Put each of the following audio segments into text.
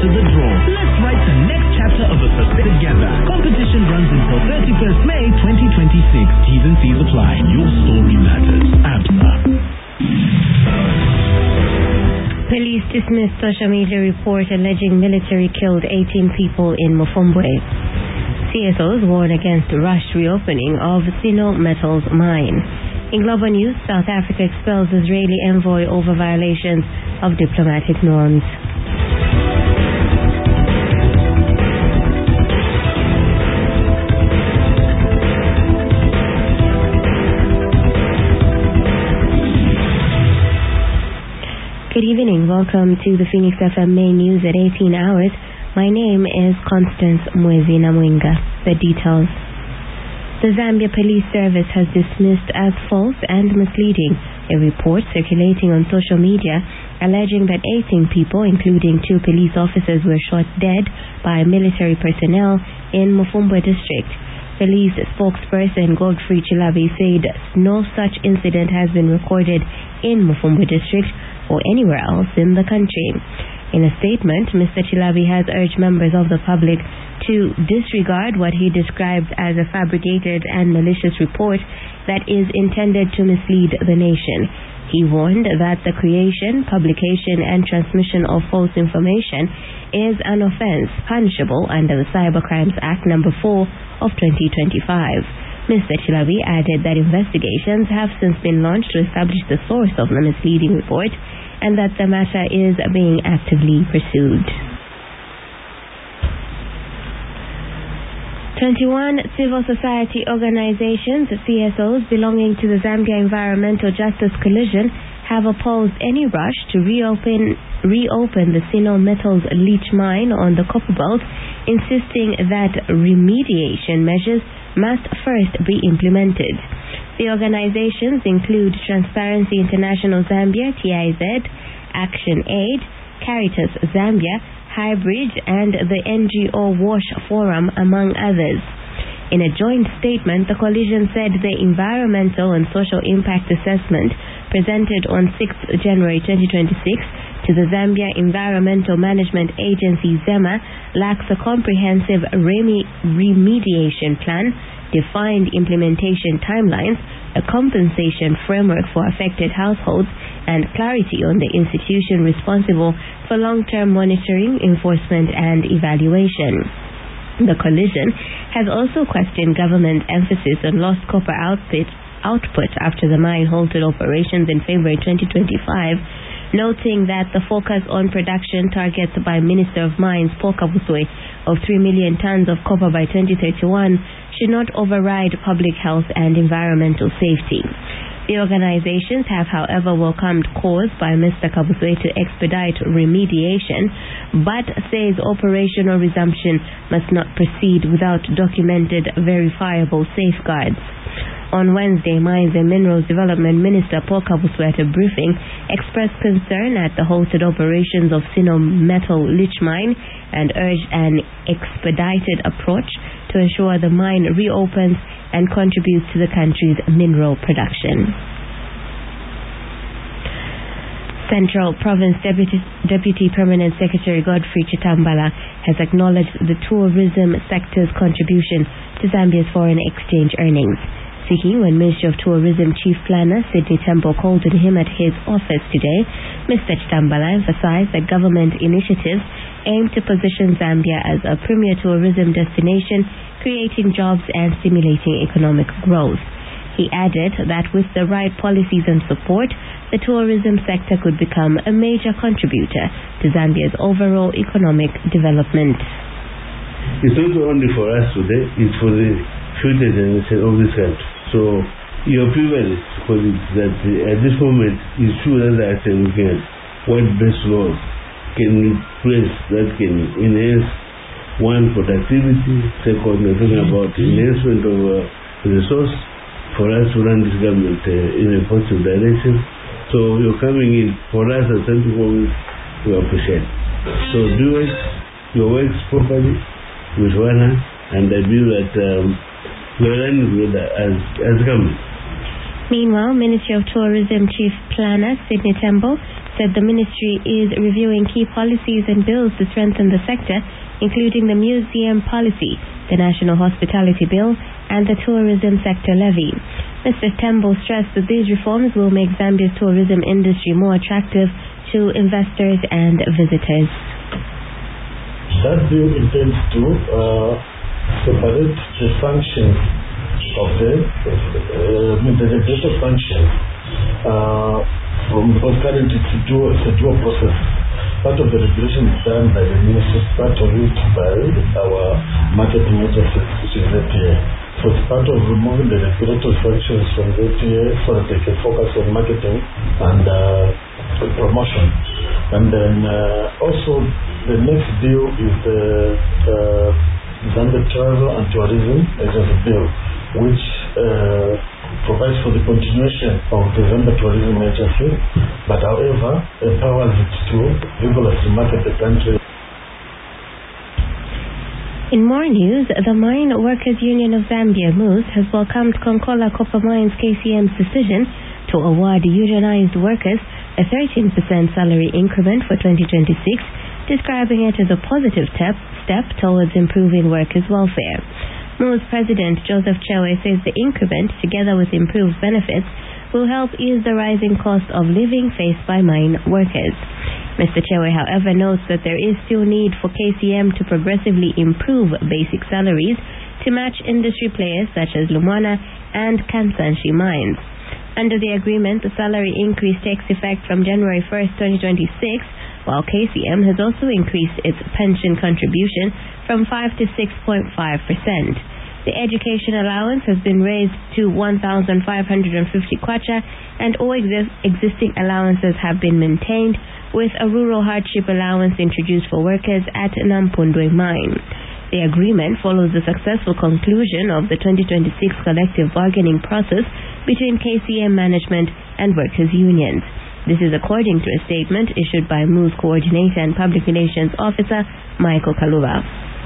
into the draw. Let's write the next chapter of the success together. Competition runs until 31st May 2026. T's and C's apply. Your story matters. ABSA. Police dismissed social media report alleging military killed 18 people in Mufumbwe. CSOs warn against rush reopening of Sino Metals mine. In global news, South Africa expels Israeli envoy over violations of diplomatic norms. Good evening. Welcome to the Phoenix FM main news at 18 hours. My name is Constance Mwezina Mwinga. The details. The Zambia Police Service has dismissed as false and misleading a report circulating on social media alleging that 18 people, including 2 police officers, were shot dead by military personnel in Mufumbwe district. Police spokesperson Godfrey Chilabi said no such incident has been recorded in Mufumbwe district or anywhere else in the country. In a statement, Mr. Chilabi has urged members of the public to disregard what he described as a fabricated and malicious report that is intended to mislead the nation. He warned that the creation, publication and transmission of false information is an offense punishable under the Cybercrimes Act No. 4 of 2025. Mr. Chilabi added that investigations have since been launched to establish the source of the misleading report and that the matter is being actively pursued. 21 civil society organizations, CSOs, belonging to the Zambia Environmental Justice Coalition have opposed any rush to reopen the Sino Metals leach mine on the Copperbelt, insisting that remediation measures must first be implemented. The organizations include Transparency International Zambia, TIZ, Action Aid, Caritas Zambia, Hybrid, and the NGO WASH Forum, among others. In a joint statement, the coalition said the environmental and social impact assessment presented on 6th January 2026 to the Zambia Environmental Management Agency ZEMA lacks a comprehensive remediation plan, defined implementation timelines, a compensation framework for affected households, and clarity on the institution responsible for long-term monitoring, enforcement, and evaluation. The coalition has also questioned government emphasis on lost copper output after the mine halted operations in February 2025, noting that the focus on production targets by Minister of Mines Paul Kabuswe of 3 million tons of copper by 2031 should not override public health and environmental safety. The organizations have, however, welcomed calls by Mr. Kabuswe to expedite remediation, but says operational resumption must not proceed without documented, verifiable safeguards. On Wednesday, Mines and Minerals Development Minister Paul Kabuswe at a briefing expressed concern at the halted operations of Sino Metal Leach Mine and urged an expedited approach to ensure the mine reopens and contributes to the country's mineral production. Central Province Deputy Permanent Secretary Godfrey Chitambala has acknowledged the tourism sector's contribution to Zambia's foreign exchange earnings. Speaking when Ministry of Tourism Chief Planner Sidney Temple called on him at his office today, Mr. Chitambala emphasized that government initiatives aim to position Zambia as a premier tourism destination, creating jobs and stimulating economic growth. He added that with the right policies and support, the tourism sector could become a major contributor to Zambia's overall economic development. It's not only for us today, it's for the future generation of this country. So your privilege, colleagues, that at this moment is true that I say looking at what best laws can be placed that can enhance, one, productivity, second, we're talking about enhancement of resource for us to run this government in a positive direction. So you're coming in for us as central government, we appreciate. So do your works properly with one hand, and I believe that we are running together as government. Meanwhile, Ministry of Tourism Chief Planner Sidney Temple said the ministry is reviewing key policies and bills to strengthen the sector, including the museum policy, the National Hospitality Bill, and the tourism sector levy. Mr. Tembo stressed that these reforms will make Zambia's tourism industry more attractive to investors and visitors. That bill intends to separate the functions of the regulator function because currently it's a dual process. Part of the regulation is done by the ministry, part of it by our marketing agency, which is APA. So it's part of removing the regulatory functions from the APA so that they can focus on marketing and promotion. And then also the next bill is the Zambia Travel and Tourism Agency Bill, which provides for the continuation of the Zambia Tourism Agency, but however empowers it to vigorously market the country. In more news, the Mine Workers Union of Zambia, MUS, has welcomed Konkola Copper Mines KCM's decision to award unionized workers a 13% salary increment for 2026, describing it as a positive step towards improving workers' welfare. MUS President Joseph Chewe says the increment, together with improved benefits, will help ease the rising cost of living faced by mine workers. Mr. Chewe, however, notes that there is still need for KCM to progressively improve basic salaries to match industry players such as Lumwana and Kansanshi mines. Under the agreement, the salary increase takes effect from January 1st, 2026, while KCM has also increased its pension contribution from 5 to 6.5%. The education allowance has been raised to 1,550 kwacha, and all existing allowances have been maintained, with a rural hardship allowance introduced for workers at Nampundwe mine. The agreement follows the successful conclusion of the 2026 collective bargaining process between KCM management and workers' unions. This is according to a statement issued by MUS Coordinator and Public Relations Officer Michael Kaluva.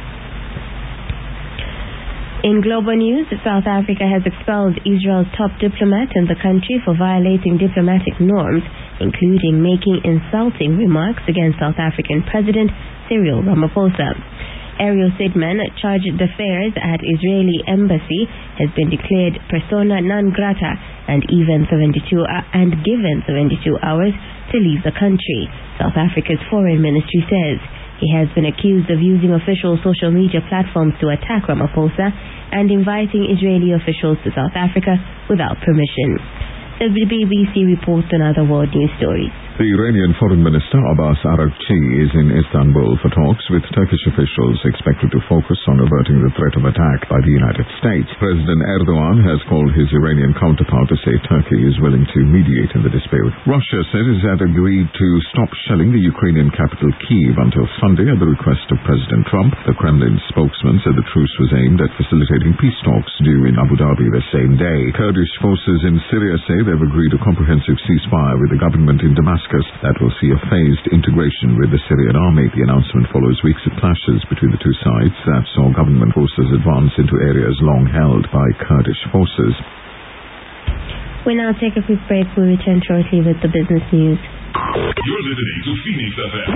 In global news, South Africa has expelled Israel's top diplomat in the country for violating diplomatic norms, including making insulting remarks against South African President Cyril Ramaphosa. Ariel Sidman, charged d'affaires at Israeli embassy, has been declared persona non grata and given 72 hours to leave the country, South Africa's foreign ministry says. He has been accused of using official social media platforms to attack Ramaphosa and inviting Israeli officials to South Africa without permission. The BBC reports on other world news stories. The Iranian Foreign Minister Abbas Araghchi is in Istanbul for talks with Turkish officials expected to focus on averting the threat of attack by the United States. President Erdogan has called his Iranian counterpart to say Turkey is willing to mediate in the dispute. Russia said it had agreed to stop shelling the Ukrainian capital Kyiv until Sunday at the request of President Trump. The Kremlin spokesman said the truce was aimed at facilitating peace talks due in Abu Dhabi the same day. Kurdish forces in Syria say they've agreed a comprehensive ceasefire with the government in Damascus that will see a phased integration with the Syrian army. The announcement follows weeks of clashes between the two sides that saw government forces advance into areas long held by Kurdish forces. We now take a quick break. We'll return shortly with the business news. You're listening to Phoenix FM.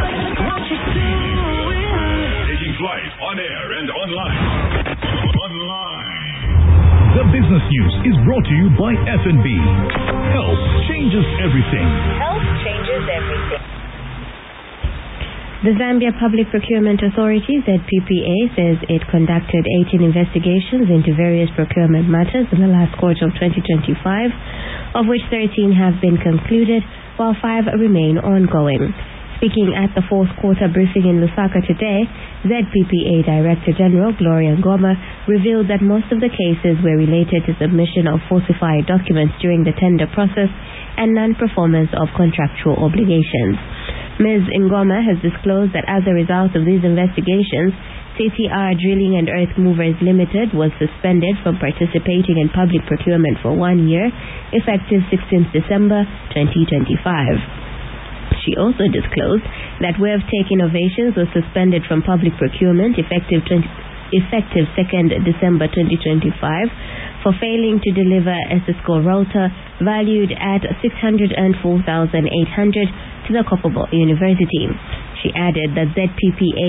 Taking flight on air and online. The business news is brought to you by F&B. Health changes everything. Health changes everything. The Zambia Public Procurement Authority, ZPPA, says it conducted 18 investigations into various procurement matters in the last quarter of 2025, of which 13 have been concluded, while 5 remain ongoing. Speaking at the fourth quarter briefing in Lusaka today, ZPPA Director General Gloria Ngoma revealed that most of the cases were related to submission of falsified documents during the tender process and non-performance of contractual obligations. Ms. Ngoma has disclosed that as a result of these investigations, CTR Drilling and Earth Movers Limited was suspended from participating in public procurement for 1 year, effective 16th December 2025. She also disclosed that WevTech Innovations was suspended from public procurement effective effective 2nd December 2025 for failing to deliver SSCO rota valued at 604,800 to the Copperbelt University. She added that ZPPA